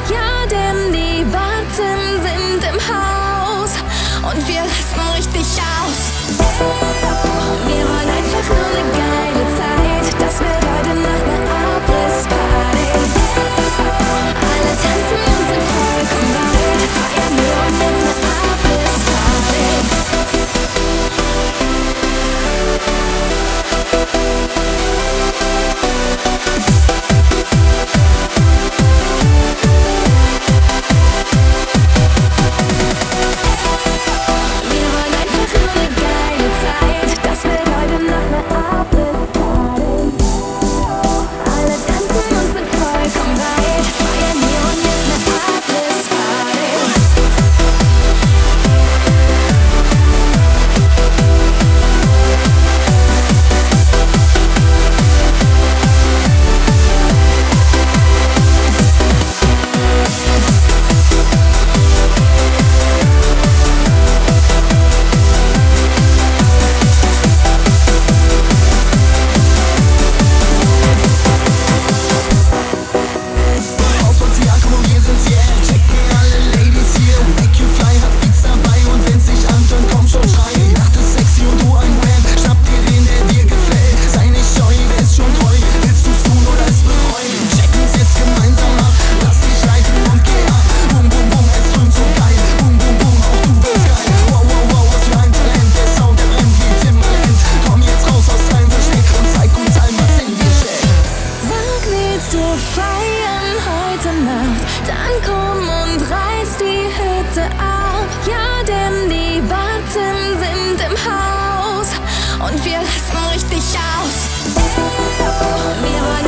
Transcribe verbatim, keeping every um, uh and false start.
Ja, denn die Batzen sind im Haus und wir rasten richtig aus. Wir wollen einfach nur eine geile Zeit, das wird heute Nacht eine Abrissparty. Alle tanzen und sind vollkommen weit, feiern wir und jetzt eine Abrissparty. Dann komm und reiß die Hütte ab. Ja, denn die Batzen sind im Haus und wir rasten richtig aus. Wir wollen